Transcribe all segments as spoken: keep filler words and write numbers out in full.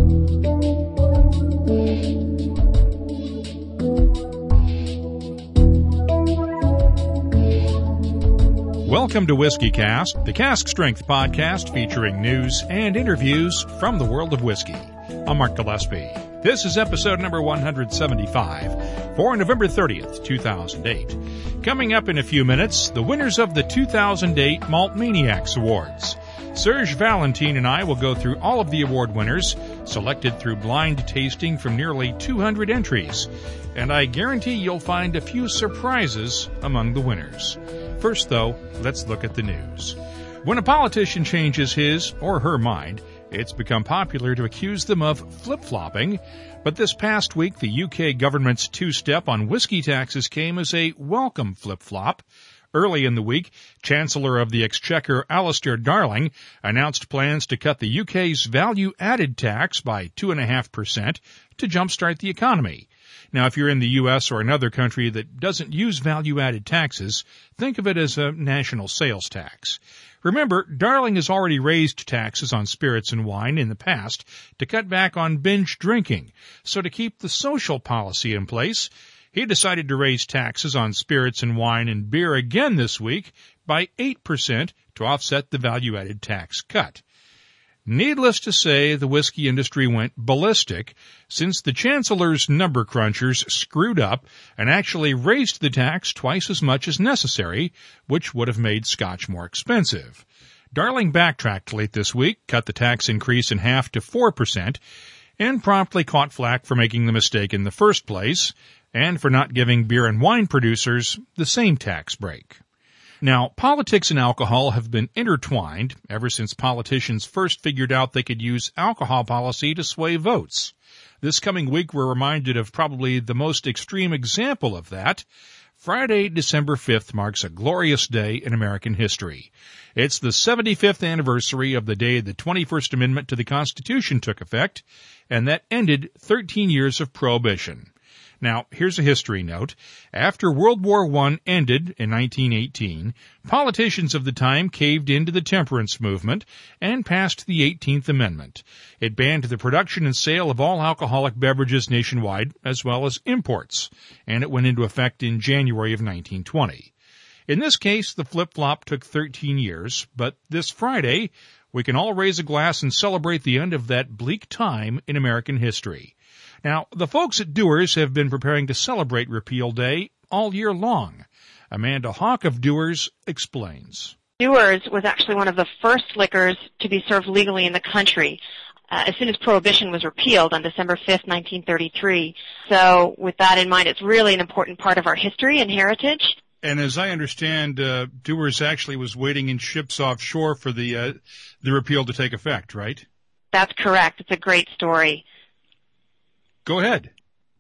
Welcome to Whiskey Cast, the cask strength podcast featuring news and interviews from the world of whiskey. I'm Mark Gillespie. This is episode number one hundred seventy-five for November thirtieth, two thousand eight. Coming up in a few minutes, the winners of the two thousand eight Malt Maniacs Awards. Serge Valentine and I will go through all of the award winners, selected through blind tasting from nearly two hundred entries. And I guarantee you'll find a few surprises among the winners. First, though, let's look at the news. When a politician changes his or her mind, it's become popular to accuse them of flip-flopping. But this past week, the U K government's two-step on whiskey taxes came as a welcome flip-flop. Early in the week, Chancellor of the Exchequer Alistair Darling announced plans to cut the U K's value-added tax by two point five percent to jumpstart the economy. Now, if you're in the U S or another country that doesn't use value-added taxes, think of it as a national sales tax. Remember, Darling has already raised taxes on spirits and wine in the past to cut back on binge drinking. So to keep the social policy in place, he decided to raise taxes on spirits and wine and beer again this week by eight percent to offset the value-added tax cut. Needless to say, the whiskey industry went ballistic since the Chancellor's number crunchers screwed up and actually raised the tax twice as much as necessary, which would have made Scotch more expensive. Darling backtracked late this week, cut the tax increase in half to four percent, and promptly caught flack for making the mistake in the first place and for not giving beer and wine producers the same tax break. Now, politics and alcohol have been intertwined ever since politicians first figured out they could use alcohol policy to sway votes. This coming week, we're reminded of probably the most extreme example of that. Friday, December fifth, marks a glorious day in American history. It's the seventy-fifth anniversary of the day the twenty-first Amendment to the Constitution took effect, and that ended thirteen years of Prohibition. Now, here's a history note. After World War One ended in nineteen eighteen, politicians of the time caved into the temperance movement and passed the eighteenth Amendment. It banned the production and sale of all alcoholic beverages nationwide, as well as imports, and it went into effect in January of nineteen twenty. In this case, the flip-flop took thirteen years, but this Friday, we can all raise a glass and celebrate the end of that bleak time in American history. Now, the folks at Dewar's have been preparing to celebrate Repeal Day all year long. Amanda Hawk of Dewar's explains. Dewar's was actually one of the first liquors to be served legally in the country uh, as soon as Prohibition was repealed on December fifth, nineteen thirty-three. So with that in mind, it's really an important part of our history and heritage. And as I understand, uh, Dewar's actually was waiting in ships offshore for the uh, the repeal to take effect, right? That's correct. It's a great story. Go ahead.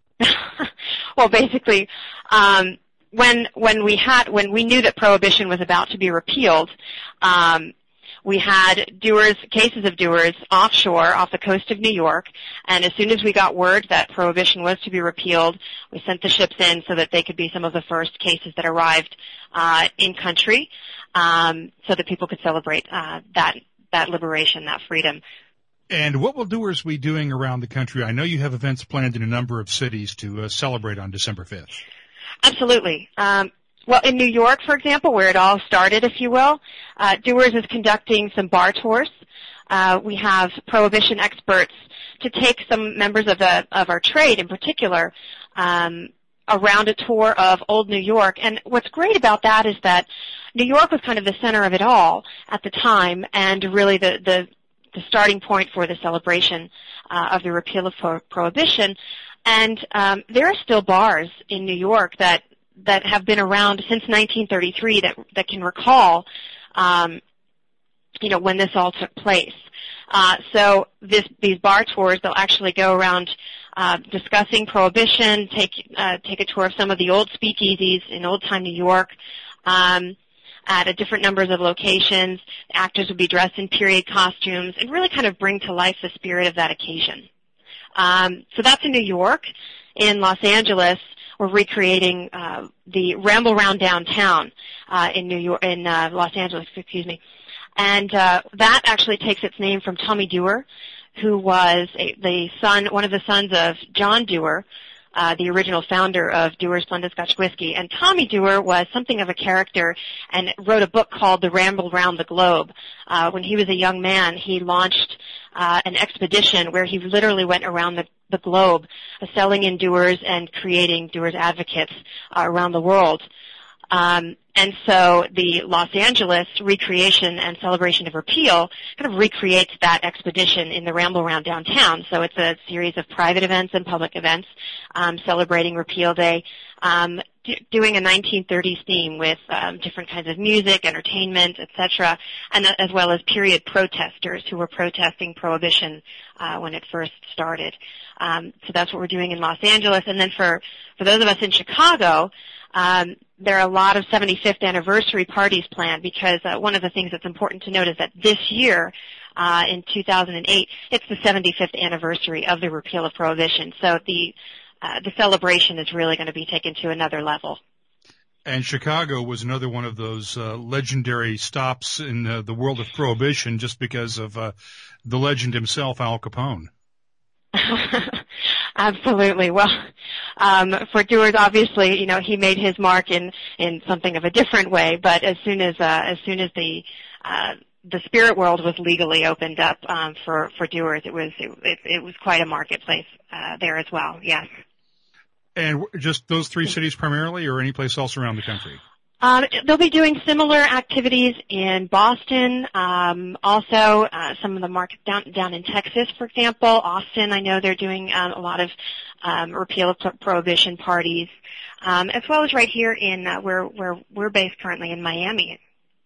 Well, basically, um, when when we had when we knew that Prohibition was about to be repealed, um, we had Dewar's cases of Dewar's offshore off the coast of New York, and as soon as we got word that Prohibition was to be repealed, we sent the ships in so that they could be some of the first cases that arrived uh, in country, um, so that people could celebrate uh, that that liberation, that freedom. And what will Dewar's be doing around the country? I know you have events planned in a number of cities to uh, celebrate on December fifth. Absolutely. Um, well, in New York, for example, where it all started, if you will, uh, Dewar's is conducting some bar tours. Uh, we have Prohibition experts to take some members of the of our trade, in particular, um, around a tour of old New York. And what's great about that is that New York was kind of the center of it all at the time, and really the the the starting point for the celebration uh, of the repeal of pro- Prohibition. And um, there are still bars in New York that, that have been around since nineteen thirty-three that, that can recall, um, you know, when this all took place. Uh, so this, these bar tours, they'll actually go around uh, discussing Prohibition, take uh, take a tour of some of the old speakeasies in old-time New York, um, at a different numbers of locations. The actors would be dressed in period costumes and really kind of bring to life the spirit of that occasion. Um, so that's in New York. In Los Angeles, we're recreating uh, the Ramble Round Downtown uh, in New York, in uh, Los Angeles, excuse me. And uh, that actually takes its name from Tommy Dewar, who was a, the son, one of the sons of John Dewar, Uh, the original founder of Dewar's Splendid Scotch Whiskey. And Tommy Dewar was something of a character and wrote a book called The Ramble Round the Globe. Uh, when he was a young man, he launched uh, an expedition where he literally went around the, the globe, uh, selling in Dewar's and creating Dewar's advocates uh, around the world. Um, and so the Los Angeles recreation and celebration of repeal kind of recreates that expedition in the Ramble Around downtown. So it's a series of private events and public events um, celebrating Repeal Day, um, d- doing a nineteen thirties theme with um, different kinds of music, entertainment, et cetera, and uh, as well as period protesters who were protesting Prohibition uh, when it first started. Um, so that's what we're doing in Los Angeles. And then for, for those of us in Chicago, um, there are a lot of seventy-fifth anniversary parties planned because uh, one of the things that's important to note is that this year, uh, in two thousand eight, it's the seventy-fifth anniversary of the repeal of Prohibition. So the uh, the celebration is really going to be taken to another level. And Chicago was another one of those uh, legendary stops in uh, the world of Prohibition just because of uh, the legend himself, Al Capone. Absolutely. Well, um, for Dewar's, obviously, you know, he made his mark in, in something of a different way. But as soon as uh, as soon as the uh, the spirit world was legally opened up um, for for Dewar's, it was it, it, it was quite a marketplace uh, there as well. Yes. And just those three cities primarily, or any place else around the country? Um, they'll be doing similar activities in Boston, um, also uh, some of the markets down, down in Texas, for example. Austin, I know they're doing um, a lot of um, repeal of prohibition parties, um, as well as right here in uh, where, where we're based currently in Miami.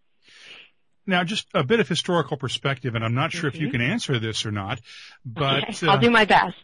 Now, just a bit of historical perspective, and I'm not sure mm-hmm. if you can answer this or not, but okay. I'll uh, do my best.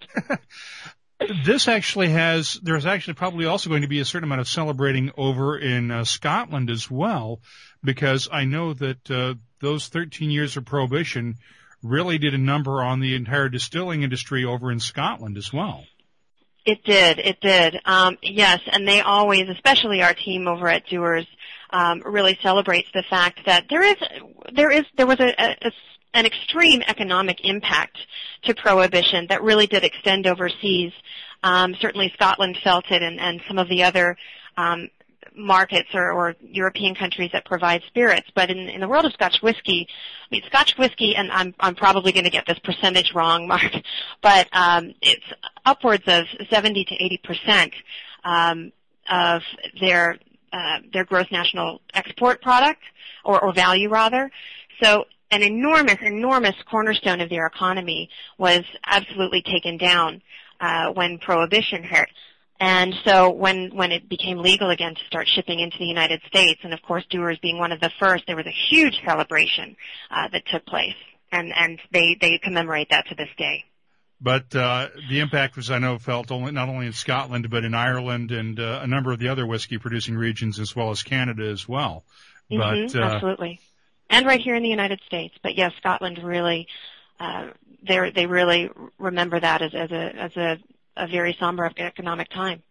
This actually has, there's actually probably also going to be a certain amount of celebrating over in uh, Scotland as well, because I know that uh, those thirteen years of Prohibition really did a number on the entire distilling industry over in Scotland as well. It did, it did. Um, yes, and they always, especially our team over at Dewar's, um, really celebrates the fact that there is, there is, there was a, a an extreme economic impact to Prohibition that really did extend overseas. Um, certainly Scotland felt it, and, and some of the other um, markets or, or European countries that provide spirits. But in, in the world of Scotch whiskey, I mean, Scotch whiskey, and I'm, I'm probably going to get this percentage wrong, Mark, but um, it's upwards of seventy to eighty percent um, of their uh, their gross national export product, or, or value rather. So an enormous, enormous cornerstone of their economy was absolutely taken down uh, when Prohibition hit. And so when, when it became legal again to start shipping into the United States, and of course Dewar's being one of the first, there was a huge celebration uh, that took place, and, and they, they commemorate that to this day. But uh, the impact was, I know, felt only not only in Scotland, but in Ireland and uh, a number of the other whiskey-producing regions, as well as Canada as well. Mm-hmm, but uh, absolutely. And right here in the United States. But yes, Scotland really, uh, they they really remember that as, as a as a, a very somber economic time.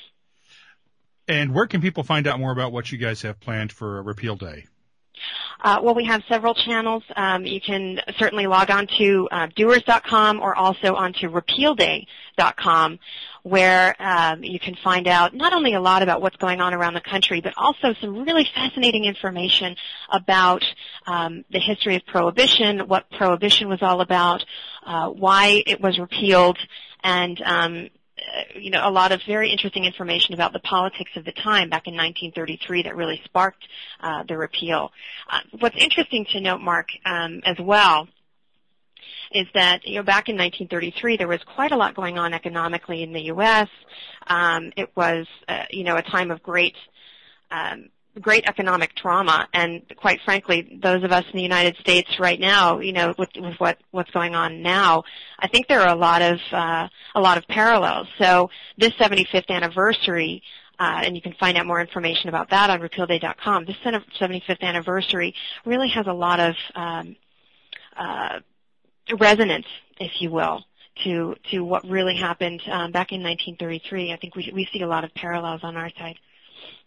And where can people find out more about what you guys have planned for Repeal Day? Uh, well, we have several channels. Um, you can certainly log on to uh, Dewar's dot com or also onto Repeal Day dot com, where um, you can find out not only a lot about what's going on around the country, but also some really fascinating information about um, the history of Prohibition, what Prohibition was all about, uh, why it was repealed, and um, you know, a lot of very interesting information about the politics of the time back in nineteen thirty-three that really sparked uh, the repeal. Uh, what's interesting to note, Mark, um, as well, is that, you know, back in nineteen thirty-three there was quite a lot going on economically in the U S. Um, it was, uh, you know, a time of great um, great economic trauma, and quite frankly, those of us in the United States right now, you know, with, with what what's going on now, I think there are a lot of uh, a lot of parallels. So this seventy-fifth anniversary, uh, and you can find out more information about that on Repeal Day dot com. This seventy-fifth anniversary really has a lot of um, uh, resonance, if you will, to to what really happened um, back in nineteen thirty-three. I think we we see a lot of parallels on our side.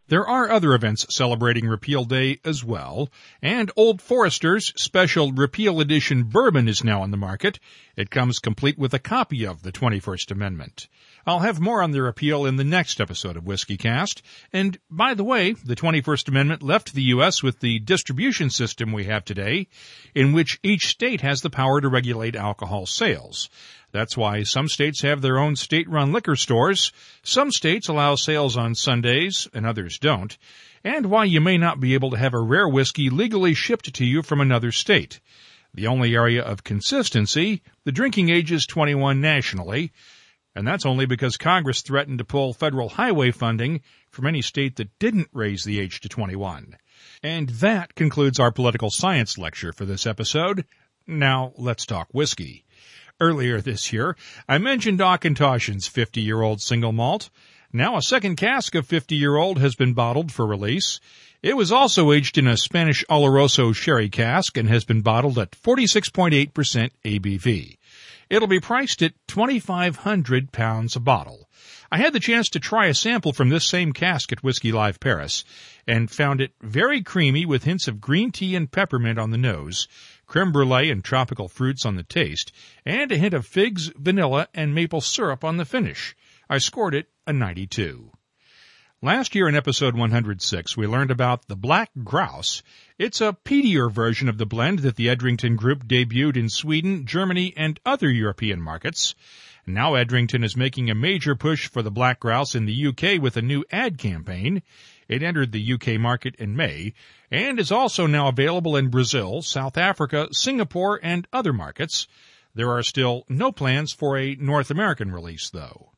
There are other events celebrating Repeal Day as well, and Old Forester's special Repeal Edition bourbon is now on the market. It comes complete with a copy of the twenty-first Amendment. I'll have more on the repeal in the next episode of WhiskeyCast. And by the way, the twenty-first Amendment left the U S with the distribution system we have today, in which each state has the power to regulate alcohol sales. That's why some states have their own state-run liquor stores, some states allow sales on Sundays, and others don't, and why you may not be able to have a rare whiskey legally shipped to you from another state. The only area of consistency, the drinking age is twenty-one nationally, and that's only because Congress threatened to pull federal highway funding from any state that didn't raise the age to twenty-one. And that concludes our political science lecture for this episode. Now let's talk whiskey. Earlier this year, I mentioned Auchentoshan's fifty-year-old single malt. Now a second cask of fifty-year-old has been bottled for release. It was also aged in a Spanish Oloroso sherry cask and has been bottled at forty-six point eight percent A B V. It'll be priced at twenty-five hundred pounds a bottle. I had the chance to try a sample from this same cask at Whiskey Live Paris and found it very creamy with hints of green tea and peppermint on the nose, creme brulee and tropical fruits on the taste, and a hint of figs, vanilla, and maple syrup on the finish. I scored it a ninety-two. Last year in episode one hundred six, we learned about the Black Grouse. It's a peatier version of the blend that the Edrington Group debuted in Sweden, Germany, and other European markets. Now Edrington is making a major push for the Black Grouse in the U K with a new ad campaign. It entered the U K market in May and is also now available in Brazil, South Africa, Singapore, and other markets. There are still no plans for a North American release, though.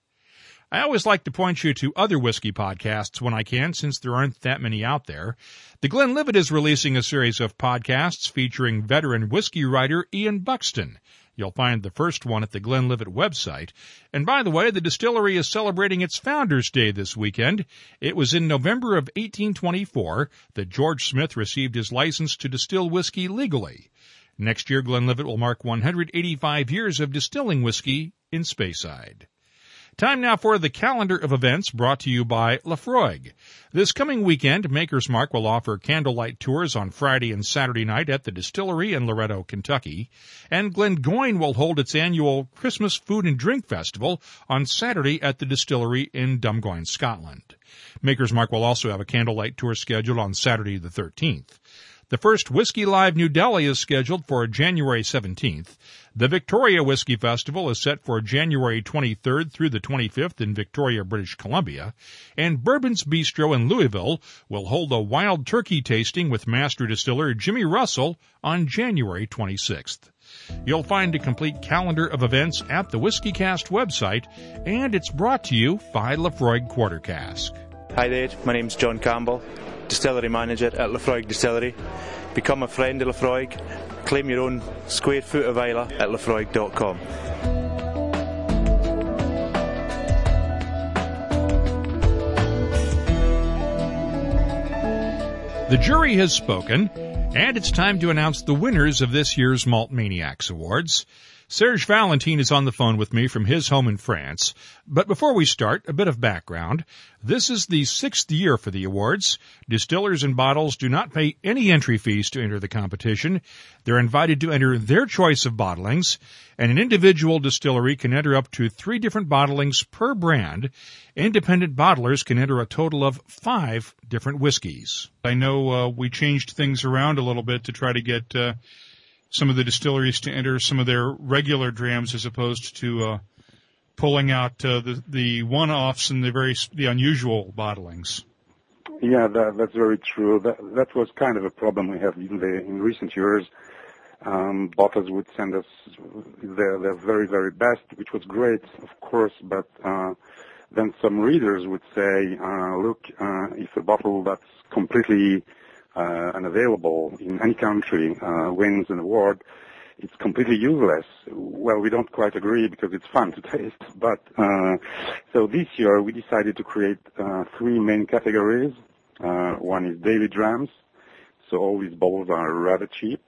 I always like to point you to other whiskey podcasts when I can, since there aren't that many out there. The Glenlivet is releasing a series of podcasts featuring veteran whiskey writer Ian Buxton. You'll find the first one at the Glenlivet website. And by the way, the distillery is celebrating its Founders' Day this weekend. It was in November of eighteen twenty-four that George Smith received his license to distill whiskey legally. Next year, Glenlivet will mark one hundred eighty-five years of distilling whiskey in Speyside. Time now for the calendar of events brought to you by Laphroaig. This coming weekend, Maker's Mark will offer candlelight tours on Friday and Saturday night at the distillery in Loretto, Kentucky. And Glengoyne will hold its annual Christmas Food and Drink Festival on Saturday at the distillery in Dumgoyne, Scotland. Maker's Mark will also have a candlelight tour scheduled on Saturday the thirteenth. The first Whiskey Live New Delhi is scheduled for January seventeenth. The Victoria Whiskey Festival is set for January twenty-third through the twenty-fifth in Victoria, British Columbia. And Bourbon's Bistro in Louisville will hold a wild turkey tasting with master distiller Jimmy Russell on January twenty-sixth. You'll find a complete calendar of events at the WhiskeyCast website, and it's brought to you by Laphroaig Quarter Cask. Hi there, my name's John Campbell, Distillery Manager at Laphroaig Distillery. Become a friend of Laphroaig. Claim your own square foot of Islay at laphroaig dot com. The jury has spoken, and it's time to announce the winners of this year's Malt Maniacs Awards. Serge Valentin is on the phone with me from his home in France. But before we start, a bit of background. This is the sixth year for the awards. Distillers and bottles do not pay any entry fees to enter the competition. They're invited to enter their choice of bottlings, and an individual distillery can enter up to three different bottlings per brand. Independent bottlers can enter a total of five different whiskeys. I know uh, we changed things around a little bit to try to get uh, some of the distilleries to enter some of their regular drams as opposed to uh, pulling out uh, the, the one-offs and the very the unusual bottlings. Yeah, that, that's very true. That, that was kind of a problem we have in, the, in recent years. Um, bottlers would send us their, their very, very best, which was great, of course, but uh, then some readers would say, uh, look, uh, if a bottle that's completely Uh, unavailable in any country uh, wins an award, it's completely useless. Well, we don't quite agree because it's fun to taste. But uh, so this year we decided to create uh, three main categories. Uh, one is daily drams, so all these bottles are rather cheap.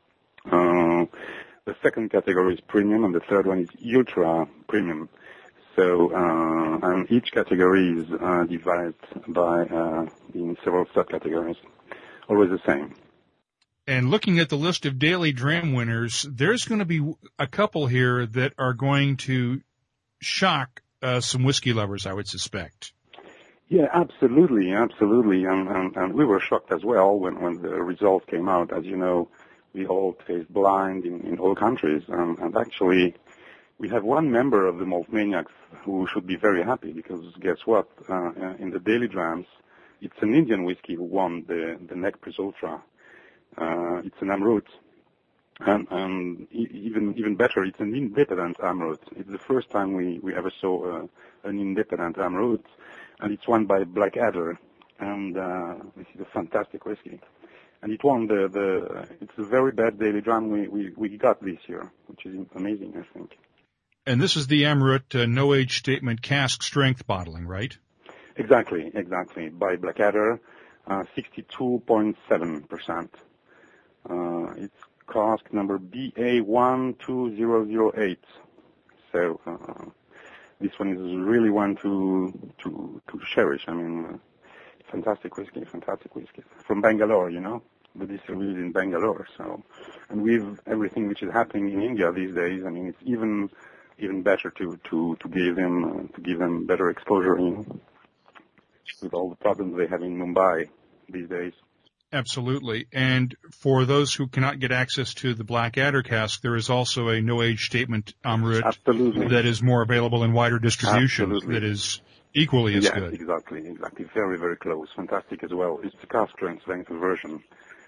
Uh, the second category is premium, and the third one is ultra premium. So, uh, and each category is uh, divided by uh, in several subcategories. Always the same. And looking at the list of daily dram winners, there's going to be a couple here that are going to shock uh, some whiskey lovers, I would suspect. Yeah, absolutely, absolutely. And, and, and we were shocked as well when, when the results came out. As you know, we all taste blind in, in all countries. And, and actually, we have one member of the Malt Maniacs who should be very happy because guess what? Uh, in the daily drams, it's an Indian whiskey who won the, the Nec Plus Ultra. Uh, it's an Amrut. And, and even even better, it's an independent Amrut. It's the first time we, we ever saw uh, an independent Amrut, and it's won by Blackadder. And uh, this is a fantastic whiskey. And it won the, the it's a very bad daily dram we, we, we got this year, which is amazing, I think. And this is the Amrut uh, no age statement cask strength bottling, right? Exactly, exactly. By Blackadder, uh, sixty-two point seven percent. Uh, it's cask number B A one two zero zero eight. So uh, this one is really one to to to cherish. I mean, uh, fantastic whiskey, fantastic whiskey from Bangalore. You know, the distillery is in Bangalore. So, and with everything which is happening in India these days, I mean, it's even even better to to to give them uh, to give them better exposure in with all the problems they have in Mumbai these days. Absolutely. And for those who cannot get access to the Blackadder cask, there is also a no-age statement Amrut Absolutely. that is more available in wider distribution. Absolutely. That is equally as yeah, good. Exactly, exactly. Very, very close. Fantastic as well. It's the cask strength length version.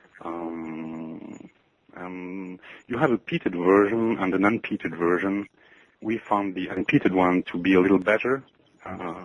Um, um, you have a peated version and an unpeated version. We found the unpeated one to be a little better. Uh,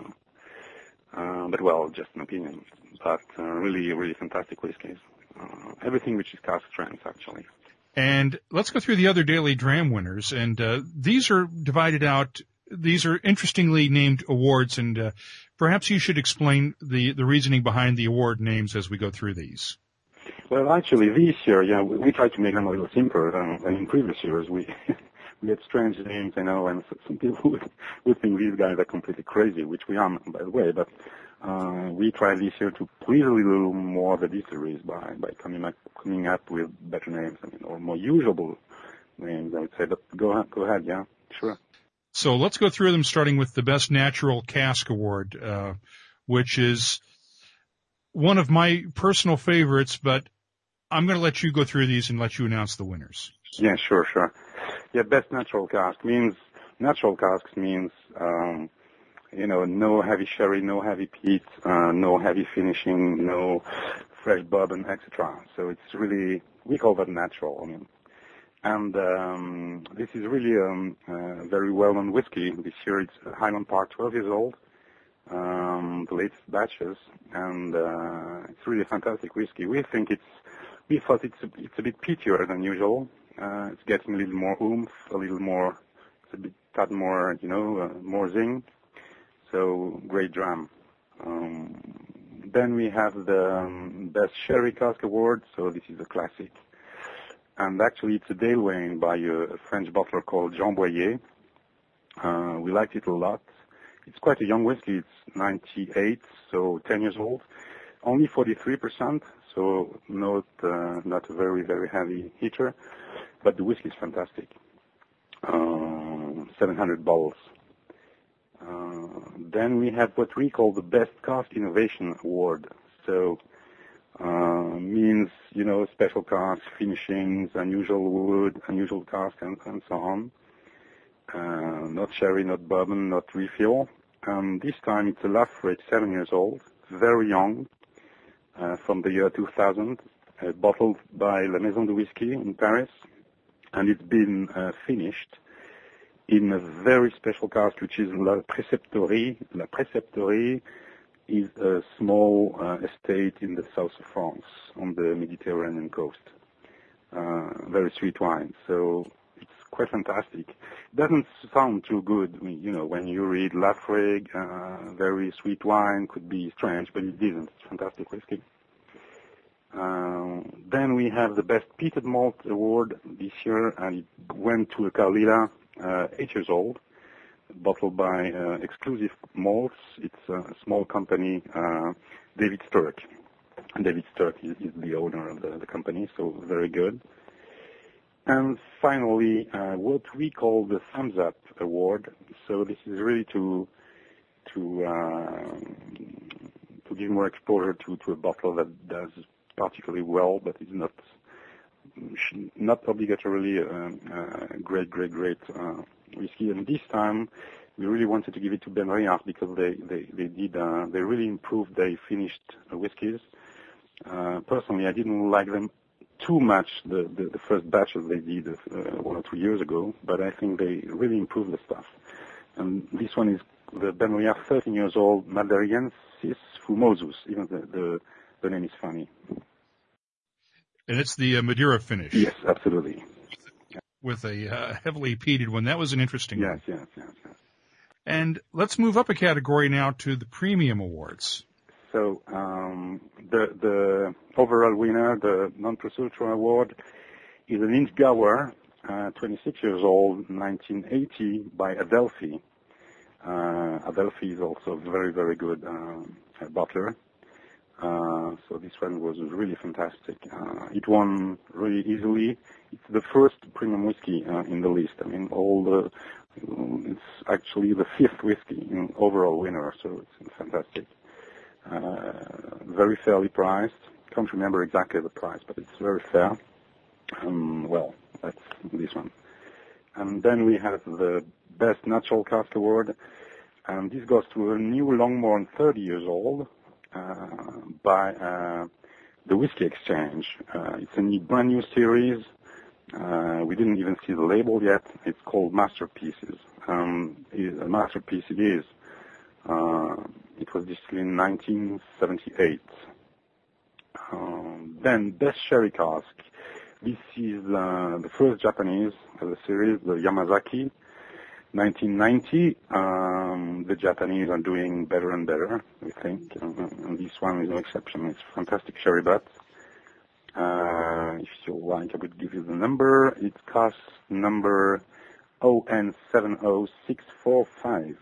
uh, but, well, just an opinion. But uh, really, really fantastic whiskeys. Uh, everything which is cask strength, actually. And let's go through the other daily dram winners. And uh, these are divided out. These are interestingly named awards, and uh, perhaps you should explain the, the reasoning behind the award names as we go through these. Well, actually, this year, yeah, we, we tried to make them a little simpler than, than in previous years. We we had strange names, you know, and some people would, would think these guys are completely crazy, which we are, by the way, but Uh, we tried this year to please a little more the distilleries by, by coming up, coming up with better names, I mean, or more usable names, I would say. But go ahead, go ahead, yeah, sure. So let's go through them, starting with the Best Natural Cask Award, uh, which is one of my personal favorites, but I'm going to let you go through these and let you announce the winners. Yeah, sure, sure. Yeah, Best Natural Cask means, natural casks means, um, you know, no heavy sherry, no heavy peat, uh, no heavy finishing, no fresh bourbon, et cetera. So it's really, we call that natural. I mean, and um, this is really um, uh, very well-known whiskey. This year it's Highland Park, twelve years old, um, the latest batches, and uh, it's really a fantastic whiskey. We think it's, we thought it's a, it's a bit peatier than usual. Uh, it's getting a little more oomph, a little more, it's a bit tad more, you know, uh, more zing. So, great dram. Um, then we have the um, Best Sherry Cask Award, so this is a classic. And actually, it's a Dale Wayne by a French bottler called Jean Boyer. Uh, we liked it a lot. It's quite a young whiskey. It's ninety-eight, so ten years old. Only forty-three percent, so not, uh, not a very, very heavy hitter. But the whiskey is fantastic. Uh, seven hundred bottles. Uh, then we have what we call the Best Cask Innovation Award. So, uh, means, you know, special cask, finishings, unusual wood, unusual cask, and, and so on. Uh, not sherry, not bourbon, not refill. Um, this time it's a Laphroaig, seven years old, very young, uh, from the year two thousand, uh, bottled by La Maison de Whisky in Paris, and it's been uh, finished in a very special cask, which is La Préceptorie. La Préceptorie is a small uh, estate in the south of France, on the Mediterranean coast. Uh, very sweet wine, so it's quite fantastic. It doesn't sound too good, you know, when you read Laphroaig, uh, very sweet wine, could be strange, but it didn't. It's fantastic whiskey. Uh, then we have the Best Peated Malt Award this year, and it went to a Caol Ila, uh, eight years old, bottled by uh, Exclusive Malts. It's a small company, uh, David Sturck. David Sturck is, is the owner of the, the company, so very good. And finally, uh, what we call the Thumbs Up Award. So this is really to to uh, to give more exposure to, to a bottle that does particularly well, but is not not obligatorily a, a great, great, great uh, whiskey. And this time, we really wanted to give it to Benriach because they they they did uh, they really improved their finished uh, whiskeys. Uh, personally, I didn't like them too much the, the, the first batches they did uh, one or two years ago, but I think they really improved the stuff. And this one is the Benriach thirteen years old Maderiensis Fumosus. Even the, the, the name is funny. And it's the uh, Madeira finish. Yes, absolutely. With a uh, heavily peated one. That was an interesting yes, one. Yes, yes, yes. And let's move up a category now to the Premium Awards. So um, the the overall winner, the non-plus ultra award, is an Inchgower, uh, twenty-six years old, nineteen eighty, by Adelphi. Uh, Adelphi is also a very, very good uh, bottler. Uh, so this one was really fantastic. Uh, it won really easily. It's the first premium whiskey uh, in the list. I mean, all the it's actually the fifth whiskey in overall winner, so it's fantastic. Uh, very fairly priced. Can't remember exactly the price, but it's very fair. Um, well, that's this one. And then we have the Best Natural Cask Award, and this goes to a new Longmorn, thirty years old, uh, by uh, the Whiskey Exchange. Uh, it's a new, brand new series. Uh, we didn't even see the label yet. It's called Masterpieces. Um, a masterpiece it is. Uh, it was distilled in nineteen seventy-eight. Um, then Best Sherry Cask. This is uh, the first Japanese of the series, the Yamazaki, nineteen ninety. Um, the Japanese are doing better and better, we think, and, and this one is no exception. It's fantastic sherry butt. Uh, if you like, I would give you the number. It costs number O N seven oh six four five.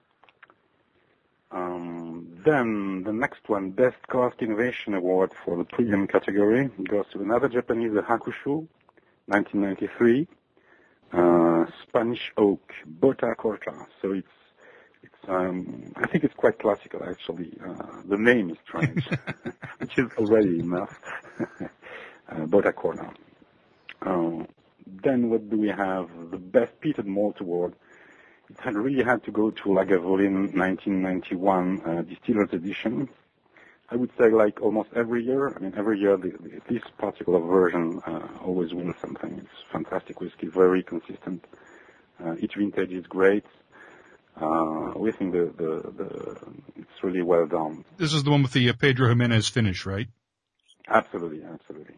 Um, then the next one, Best Cask Innovation Award for the premium category, goes to another Japanese, the Hakushu, nineteen ninety-three, uh, Spanish Oak, Bota Corta. So it's, it's, um, I think it's quite classical actually. Uh, the name is strange, which is already enough. uh, Bota Corta. Uh, then what do we have? The Best Peated Malt Award. It had really had to go to Lagavulin nineteen ninety-one uh, Distiller's Edition. I would say like almost every year. I mean, every year the, the, this particular version uh, always wins something. It's fantastic whiskey, very consistent. Uh, each vintage is great. Uh, we think the, the, the it's really well done. This is the one with the uh, Pedro Jimenez finish, right? Absolutely, absolutely.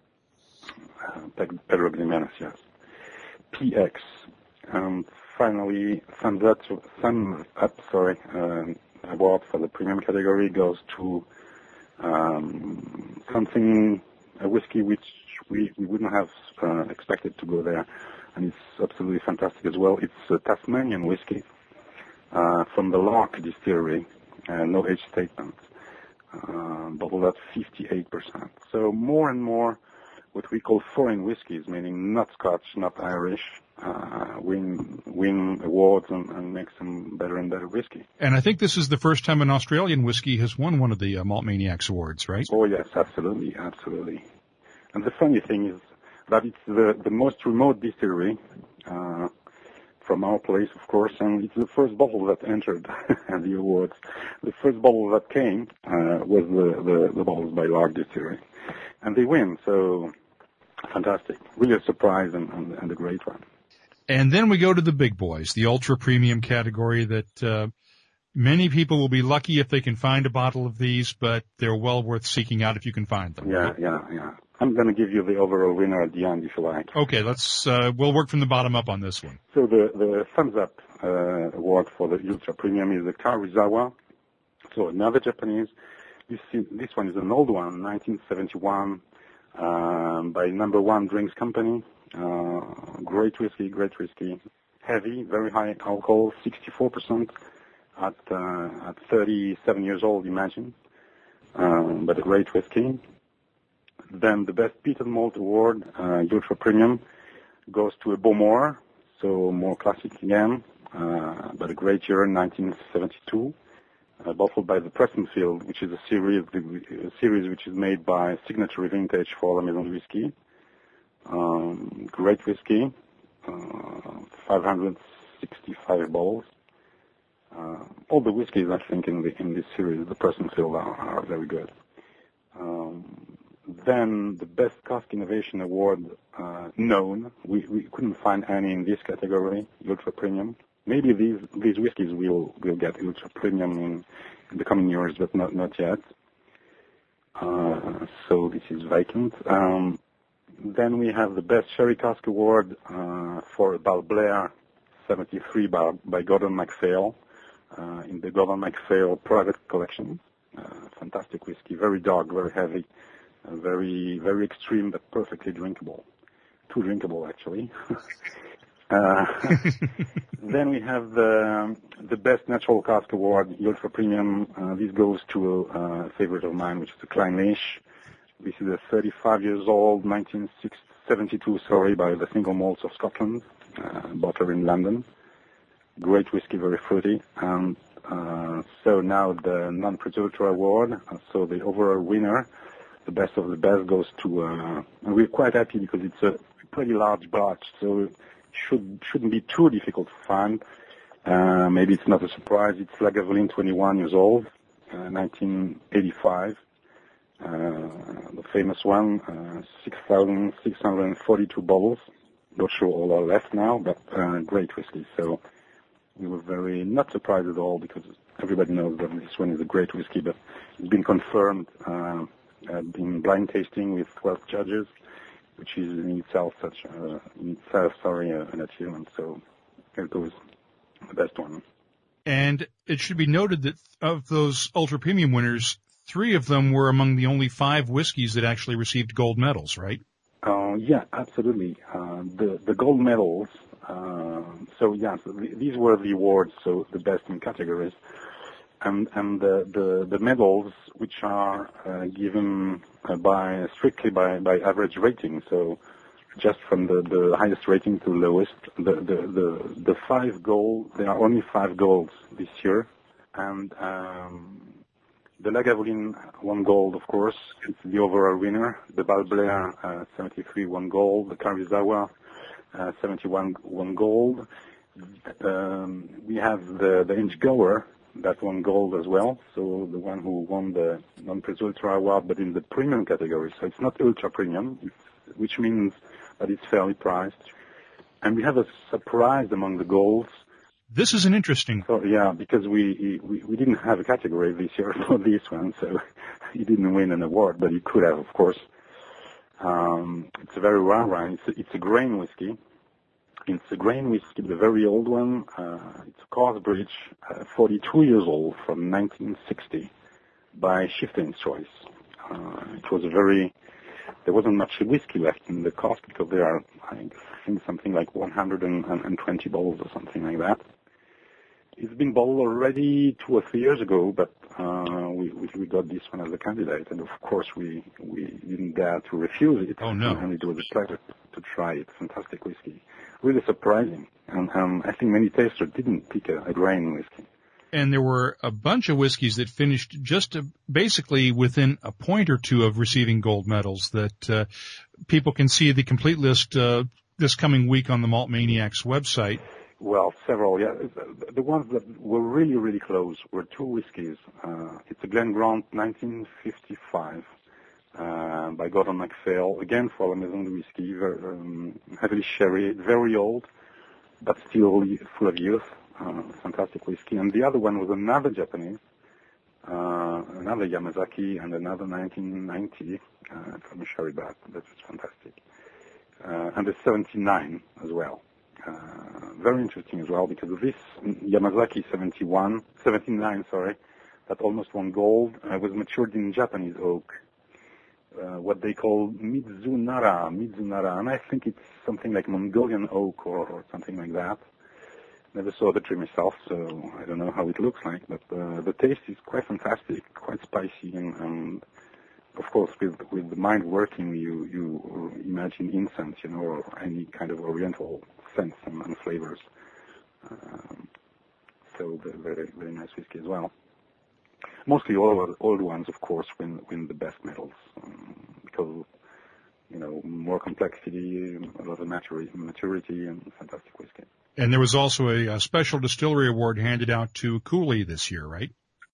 Uh, Pedro Jimenez, yes. P X. Um, Finally, Thumbs Up, thumbs up sorry, um, award for the premium category goes to um, something, a whiskey which we, we wouldn't have uh, expected to go there, and it's absolutely fantastic as well. It's a Tasmanian whiskey uh, from the Lark Distillery, uh, no age statement, uh, bottled at fifty-eight percent. So more and more what we call foreign whiskies, meaning not Scotch, not Irish, Uh, win win awards and, and make some better and better whiskey. And I think this is the first time an Australian whiskey has won one of the uh, Malt Maniacs Awards, right? Oh yes, absolutely, absolutely. And the funny thing is that it's the, the most remote distillery uh, from our place, of course, and it's the first bottle that entered the awards. The first bottle that came uh, was the, the, the bottles by Lark Distillery, and they win. So fantastic, really a surprise and, and, and a great one. And then we go to the big boys, the ultra premium category that uh, many people will be lucky if they can find a bottle of these, but they're well worth seeking out if you can find them. Yeah, right? yeah, yeah. I'm going to give you the overall winner at the end, if you like. Okay, let's. Uh, we'll work from the bottom up on this one. So the the Thumbs Up uh, award for the ultra premium is the Karuizawa. So another Japanese. This is, this one is an old one, nineteen seventy-one, um, by Number One Drinks Company. Uh, great whiskey, great whiskey. heavy, very high alcohol, sixty-four percent at uh, at thirty-seven years old, imagine. Um, but a great whiskey. Then the best peated malt award, uh, ultra premium, goes to a Bowmore, so more classic again, uh, but a great year in nineteen seventy-two, uh, bottled by the Prestonfield, which is a series, a series which is made by Signatory Vintage for La Maison de Whisky. Um, great whiskey, uh, five hundred sixty-five bottles. Uh, all the whiskeys, I think, in the in this series, the Prestonfield, are, are very good. Um, then the best cask innovation award uh, known. We, we couldn't find any in this category, ultra premium. Maybe these these whiskeys will will get ultra premium in, in the coming years, but not not yet. Uh, so this is vacant. Um, then we have the best sherry cask award uh, for Balblair seventy-three by, by Gordon MacPhail. Uh, in the Gordon MacPhail private collection. Uh, fantastic whiskey, very dark, very heavy, uh, very very extreme, but perfectly drinkable. Too drinkable, actually. uh, then we have the, the Best Natural Cask Award, Ultra Premium. Uh, this goes to a, a favorite of mine, which is the Clynelish. This is a thirty-five years old, nineteen seventy-two, sorry, by the Single Malts of Scotland, uh, bottled in London. Great whiskey, very fruity. And uh, so now the non-Prince Ultra Award, uh, so the overall winner, the best of the best, goes to, uh, and we're quite happy because it's a pretty large batch, so it should, shouldn't be too difficult to find. Uh, maybe it's not a surprise. It's Lagavulin, twenty-one years old, uh, nineteen eighty-five. Uh, the famous one, uh, six thousand six hundred forty-two bottles. Not sure all are left now, but uh, great whiskey. So we were very not surprised at all because everybody knows that this one is a great whiskey, but it's been confirmed uh, uh, in blind tasting with twelve judges, which is in itself such uh, in itself sorry uh, an achievement. So here goes the best one. And it should be noted that of those ultra premium winners, three of them were among the only five whiskeys that actually received gold medals, right? Uh, yeah, absolutely. Uh, the the gold medals. Uh, so yeah, so th- these were the awards, so the best in categories, and and the the, the medals which are uh, given uh, by strictly by, by average rating. So just from the, the highest rating to the lowest. The the the, the five gold. There are only five golds this year, and um, the Lagavulin won gold, of course. It's the overall winner. The Balblair uh, seventy-three won gold. The Karizawa uh, seventy-one won gold. Um, we have the the Inchgower that won gold as well. So the one who won the non-Prince Ultra Award, but in the premium category. So it's not ultra premium, it's, which means that it's fairly priced. And we have a surprise among the golds. This is an interesting. So yeah, because we, we we didn't have a category this year for this one, so he didn't win an award, but he could have, of course. Um, it's a very rare one. It's a, it's a grain whiskey. It's a grain whiskey, the very old one. Uh, it's a Carsbridge, uh, forty-two years old, from nineteen sixty, by Chieftain's Choice. Uh, it was a very. There wasn't much whiskey left in the cask because there are, I think, something like one hundred twenty bottles or something like that. It's been bottled already two or three years ago, but uh, we, we got this one as a candidate, and of course we we didn't dare to refuse it. Oh no! And it was a pleasure to try it. Fantastic whiskey, really surprising, and um, I think many tasters didn't pick a, a grain whiskey. And there were a bunch of whiskeys that finished just a, basically within a point or two of receiving gold medals. That uh, people can see the complete list uh, this coming week on the Malt Maniacs website. Well, several, yeah. The ones that were really, really close were two whiskies. Uh, it's a Glen Grant nineteen fifty-five uh, by Gordon MacPhail, again for La Maison de Whisky, very, um, heavily sherry, very old, but still full of youth. Uh, fantastic whiskey. And the other one was another Japanese, uh, another Yamazaki, and another nineteen ninety uh, from a sherry vat. That was fantastic. Uh, and a seventy-nine as well. Uh, very interesting as well, because this Yamazaki seventy-one, seventy-nine, sorry, that almost won gold, uh, was matured in Japanese oak, uh, what they call Mizunara, Mizunara, and I think it's something like Mongolian oak or, or something like that. never saw the tree myself, so I don't know how it looks like, but uh, the taste is quite fantastic, quite spicy, and, and of course, with with the mind working, you you imagine incense, you know, or any kind of Oriental scents and, and flavors. Um, so very very nice whiskey as well. Mostly all old ones, of course, win win the best medals um, because you know more complexity, a lot of maturity, maturity, and fantastic whiskey. And there was also a, a special distillery award handed out to Cooley this year, right?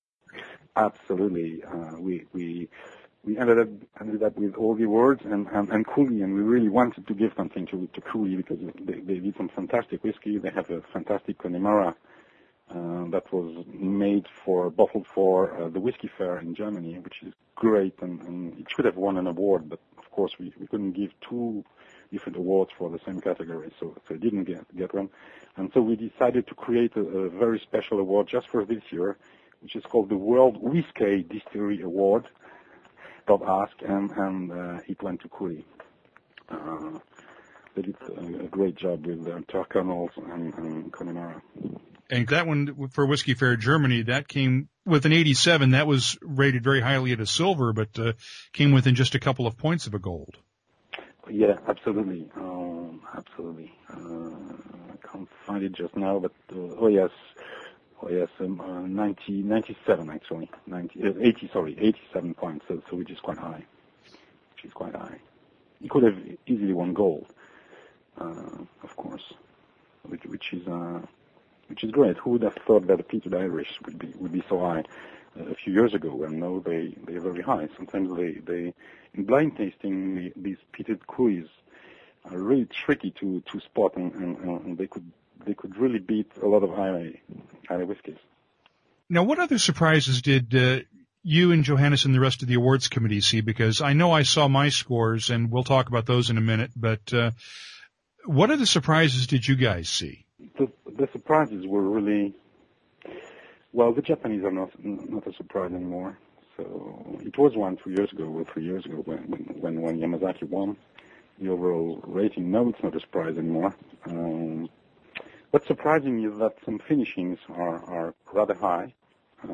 Absolutely. Uh, we we we ended up ended up with all the awards and, and, and Cooley, and we really wanted to give something to to Cooley because they, they did some fantastic whiskey. They have a fantastic Connemara uh, that was made for bottled for uh, the Whiskey Fair in Germany, which is great, and, and it should have won an award, but of course we, we couldn't give two different awards for the same category, so so it didn't get get one, and so we decided to create a, a very special award just for this year, which is called the World Whiskey Distillery Award. Bob asked, and, and uh, it went to Cooley. Uh, they did a, a great job with uh, Turkernels and, and Connemara. And that one for Whiskey Fair Germany, that came with an eighty-seven. That was rated very highly at a silver, but uh, came within just a couple of points of a gold. Yeah, absolutely, um, absolutely. Uh, I can't find it just now, but uh, oh yes. Oh yes, um, uh, ninety, ninety-seven actually, ninety, uh, eighty, sorry, eighty-seven points, so, so which is quite high, which is quite high. He could have easily won gold, uh, of course, which, which is uh, which is great. Who would have thought that the peated Irish would be would be so high uh, a few years ago? And now they they are very high. Sometimes they they in blind tasting the, these peated Coolies are really tricky to to spot, and, and, and they could. They could really beat a lot of high, high whiskeys. Now, what other surprises did uh, you and Johannes and the rest of the awards committee see? Because I know I saw my scores, and we'll talk about those in a minute, but uh, what other surprises did you guys see? The, the surprises were really, well, the Japanese are not not a surprise anymore. So it was one two years ago or three years ago when, when, when Yamazaki won the overall rating. Now it's not a surprise anymore. Um, What's surprising is that some finishings are, are rather high. Uh,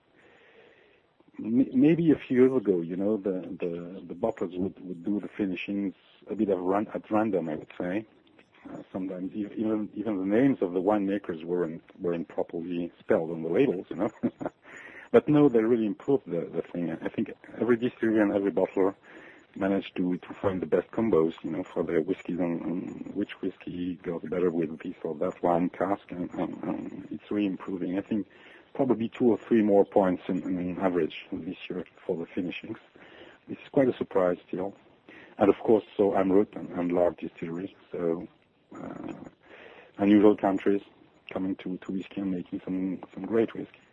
m- maybe a few years ago, you know, the, the, the bottlers would, would do the finishings a bit of run, at random, I would say. Uh, sometimes even even the names of the winemakers weren't weren't properly spelled on the labels, you know. But no, they really improved the, the thing. I think every distillery and every bottler managed to, to find the best combos, you know, for their whiskeys and, and which whiskey goes better with this or that wine cask, and, and, and it's really improving. I think probably two or three more points in, in average this year for the finishings. This is quite a surprise still. And of course, so Amrut and, and Lark Distillery, so uh, unusual countries coming to, to whiskey and making some, some great whiskey.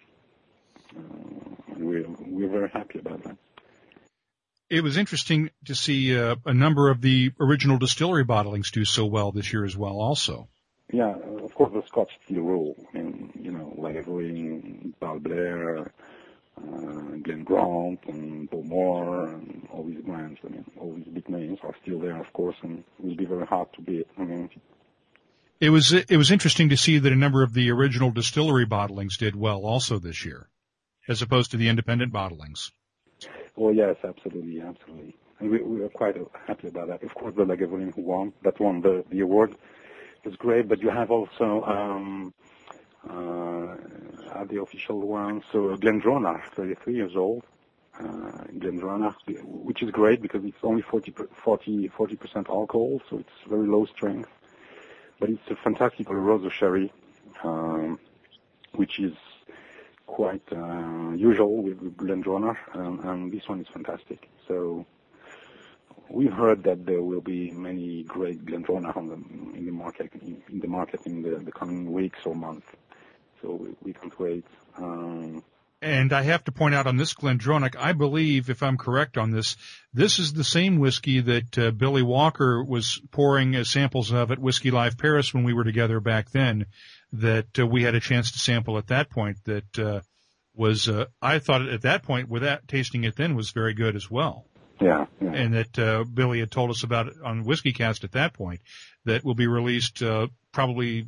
Uh, and we're, we're very happy about that. It was interesting to see uh, a number of the original distillery bottlings do so well this year as well also. Yeah, of course the Scotch still rule. I mean, you know, Lagavulin, Balblair, uh, Glen Grant, and Bowmore, and all these brands. I mean, all these big names are still there, of course, and it will be very hard to beat. I mean, it was it was interesting to see that a number of the original distillery bottlings did well also this year, as opposed to the independent bottlings. Oh, yes, absolutely, absolutely. And we, we are quite happy about that. Of course, the Lagavulin who won, that won the, the award, was great, but you have also um, uh, the official one, so Glendronach, thirty-three years old, uh, Glendronach, which is great because it's only forty, forty, forty percent alcohol, so it's very low strength, but it's a fantastic Rosa sherry, um, which is quite uh, usual with Glendronach, and, and this one is fantastic. So we heard that there will be many great Glendronach on the, in the market in, in the market in the, the coming weeks or months. So we, we can't wait. Um, and I have to point out on this Glendronach, I believe, if I'm correct on this, this is the same whiskey that uh, Billy Walker was pouring uh, samples of at Whiskey Live Paris when we were together back then, that uh, we had a chance to sample at that point that uh, was, uh, I thought at that point, without tasting it then, was very good as well. Yeah, yeah. And that uh, Billy had told us about it on WhiskeyCast at that point, that will be released uh, probably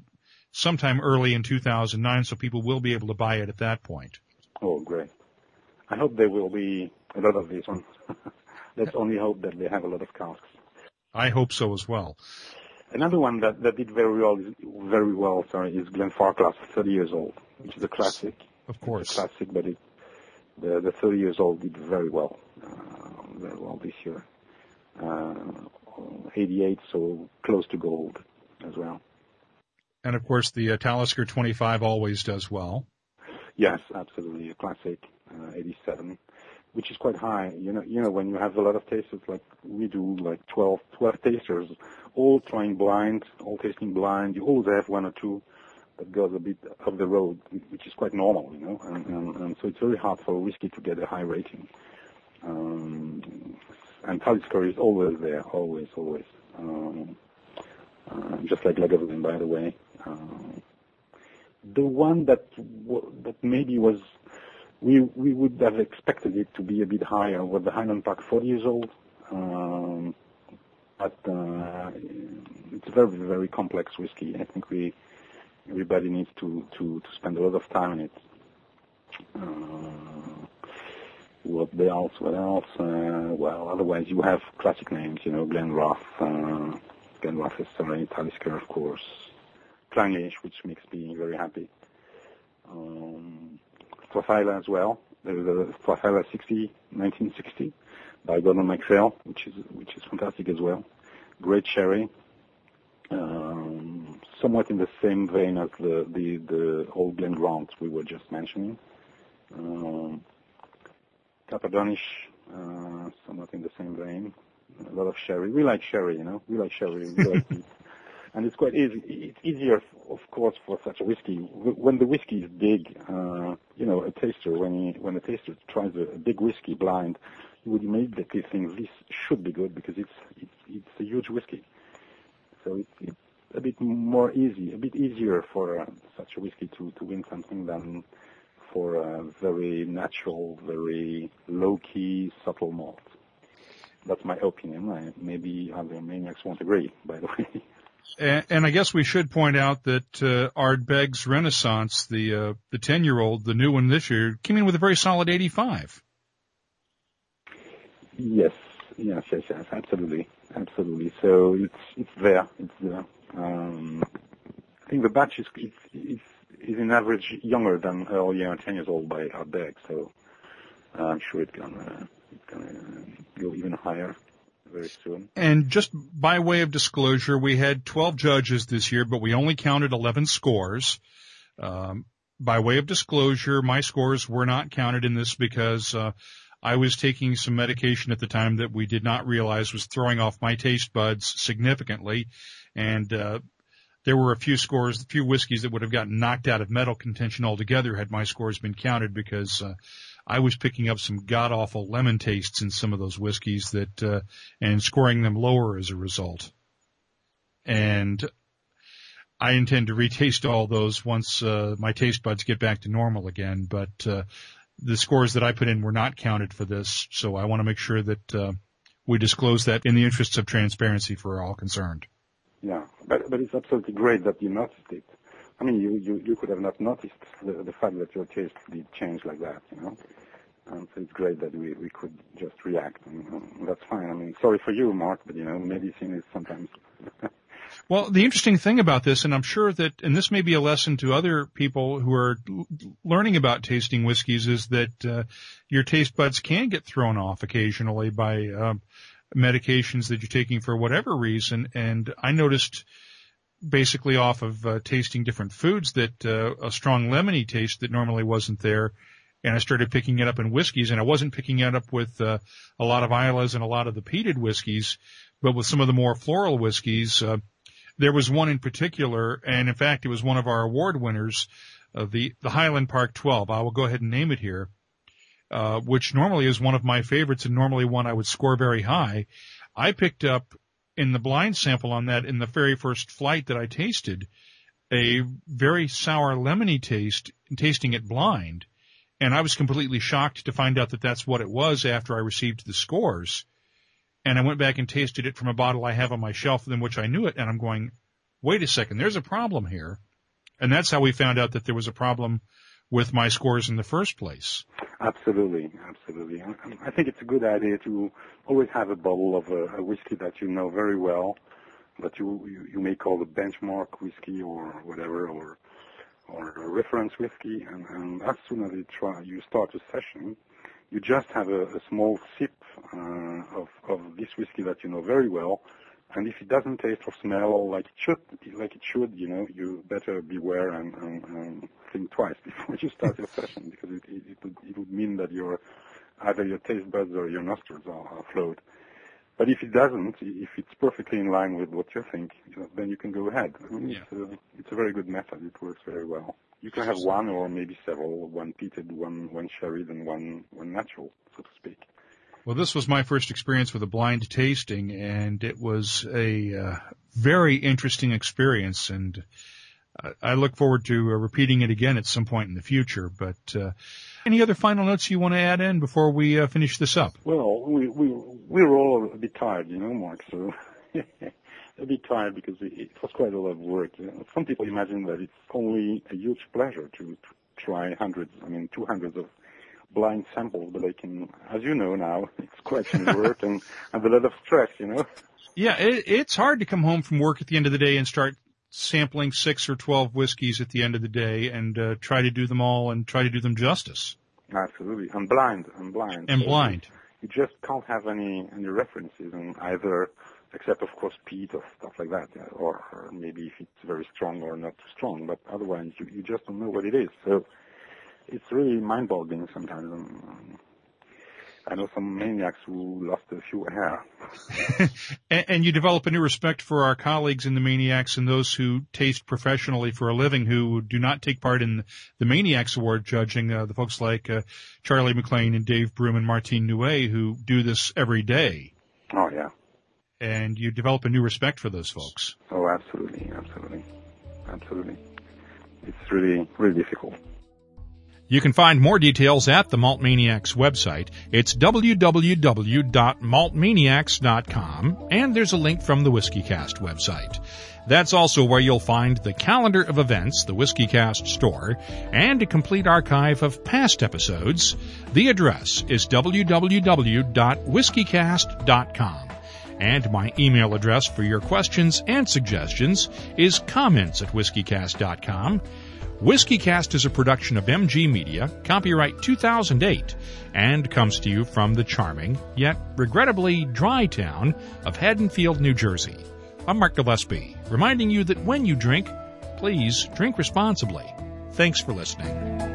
sometime early in two thousand nine, so people will be able to buy it at that point. Oh, great. I hope there will be a lot of these ones. Let's only hope that they have a lot of casks. I hope so as well. Another one that, that did very well, very well, sorry, is Glenfarclas, thirty years old, which is a classic. Of course. It's a classic, but it, the, the thirty years old did very well, uh, very well this year. Uh, eighty-eight, so close to gold as well. And of course, the uh, Talisker twenty-five always does well. Yes, absolutely, a classic, uh, eighty-seven, which is quite high. You know, you know, when you have a lot of tasters like we do, like twelve, twelve tasters, all trying blind, all tasting blind, you always have one or two that goes a bit off the road, which is quite normal, you know, and, and, and so it's very hard for a whiskey to get a high rating. Um, and Talisker is always there, always, always. Um, uh, just like Lagavulin, by the way. Um, the one that w- that maybe was, we we would have expected it to be a bit higher was the Highland Park forty years old. Um, but uh, it's a very, very complex whiskey. I think we everybody needs to, to, to spend a lot of time on it. Uh, what else? What else? Uh, well, otherwise you have classic names, you know, Glenrothes, uh, Glenrothes, sorry, Talisker, of course, Clynelish, which makes me very happy. Um, Strathisla as well. There's a Strathisla sixty, nineteen sixty by Gordon MacPhail, which is which is fantastic as well. Great sherry. Um, somewhat in the same vein as the the, the old Glengrant we were just mentioning. Um, Cappadonish, uh, somewhat in the same vein. A lot of sherry. We like sherry, you know. We like sherry. We like it. And it's quite easy. It's easier, of course, for such a whiskey. When the whiskey is big, uh, you know, a taster, when he, when a taster tries a, a big whiskey blind, he would immediately think this should be good because it's it's, it's a huge whiskey. So it's, it's a bit more easy, a bit easier for uh, such a whiskey to, to win something than for a very natural, very low-key, subtle malt. That's my opinion. I, maybe other maniacs won't agree, by the way. And, and I guess we should point out that uh, Ardbeg's Renaissance, the uh, the ten-year-old, the new one this year, came in with a very solid eighty-five. Yes, yes, yes, yes, absolutely, absolutely. So it's it's there, it's there. Um, I think the batch is it's, it's, is in average younger than earlier, ten years old by Ardbeg. So uh, I'm sure it's gonna it's gonna go even higher very soon. And just by way of disclosure, we had twelve judges this year, but we only counted eleven scores. Um, by way of disclosure, my scores were not counted in this because uh, I was taking some medication at the time that we did not realize was throwing off my taste buds significantly, and uh, there were a few scores, a few whiskeys that would have gotten knocked out of medal contention altogether had my scores been counted because uh, I was picking up some god-awful lemon tastes in some of those whiskeys that, uh, and scoring them lower as a result. And I intend to retaste all those once, uh, my taste buds get back to normal again, but, uh, the scores that I put in were not counted for this, so I want to make sure that, uh, we disclose that in the interests of transparency for all concerned. Yeah, but, but it's absolutely great that you noticed it. I mean, you, you, you could have not noticed the, the fact that your taste did change like that, you know. Um, so it's great that we, we could just react, and um, that's fine. I mean, sorry for you, Mark, but, you know, medicine is sometimes... Well, the interesting thing about this, and I'm sure that, and this may be a lesson to other people who are l- learning about tasting whiskeys, is that uh, your taste buds can get thrown off occasionally by uh, medications that you're taking for whatever reason. And I noticed basically off of uh, tasting different foods that uh, a strong lemony taste that normally wasn't there. And I started picking it up in whiskeys, and I wasn't picking it up with uh, a lot of Islays and a lot of the peated whiskeys, but with some of the more floral whiskeys. Uh, there was one in particular, and in fact, it was one of our award winners, uh, the, the Highland Park twelve. I will go ahead and name it here, uh, which normally is one of my favorites and normally one I would score very high. I picked up in the blind sample on that in the very first flight that I tasted a very sour lemony taste, tasting it blind. And I was completely shocked to find out that that's what it was after I received the scores. And I went back and tasted it from a bottle I have on my shelf in which I knew it. And I'm going, wait a second, there's a problem here. And that's how we found out that there was a problem with my scores in the first place. Absolutely, absolutely. I think it's a good idea to always have a bottle of a, a whiskey that you know very well, that you, you, you may call a benchmark whiskey or whatever, or or a reference whiskey, and, and as soon as you try, you start a session, you just have a, a small sip uh, of, of this whiskey that you know very well, and if it doesn't taste or smell like it should, like it should, you know, you better beware and, and, and think twice before you start your session, because it, it, it, would, it would mean that your either your taste buds or your nostrils are, are flowed. But if it doesn't, if it's perfectly in line with what you think, you know, then you can go ahead. I mean, yeah. it's, a, it's a very good method. It works very well. You can have one or maybe several, one peated, one one sherried, and one one natural, so to speak. Well, this was my first experience with a blind tasting, and it was a uh, very interesting experience, and uh, I look forward to uh, repeating it again at some point in the future. But uh, any other final notes you want to add in before we uh, finish this up? Well, we, we, we're all a bit tired, you know, Mark, so a bit tired because it, it was quite a lot of work. You know, some people imagine that it's only a huge pleasure to, to try hundreds, I mean, two hundreds of blind samples, but they can, as you know now, it's quite some work and, and a lot of stress, you know. Yeah, it, it's hard to come home from work at the end of the day and start sampling six or twelve whiskeys at the end of the day and uh, try to do them all and try to do them justice. Absolutely. And blind, and blind. And so blind. You, you just can't have any, any references in either, except of course peat or stuff like that, or, or maybe if it's very strong or not too strong, but otherwise you, you just don't know what it is. So it's really mind-boggling sometimes. Um, I know some maniacs who lost a few hair. and, and you develop a new respect for our colleagues in the Maniacs and those who taste professionally for a living who do not take part in the Maniacs Award judging, uh, the folks like uh, Charlie McLean and Dave Broom and Martine Nouet who do this every day. Oh, yeah. And you develop a new respect for those folks. Oh, absolutely, absolutely, absolutely. It's really, really difficult. You can find more details at the Malt Maniacs website. It's w w w dot malt maniacs dot com, and there's a link from the WhiskeyCast website. That's also where you'll find the calendar of events, the WhiskeyCast store, and a complete archive of past episodes. The address is w w w dot whiskeycast dot com. And my email address for your questions and suggestions is comments at whiskeycast dot com. WhiskeyCast is a production of M G Media, copyright two thousand eight, and comes to you from the charming, yet regrettably dry town of Haddonfield, New Jersey. I'm Mark Gillespie, reminding you that when you drink, please drink responsibly. Thanks for listening.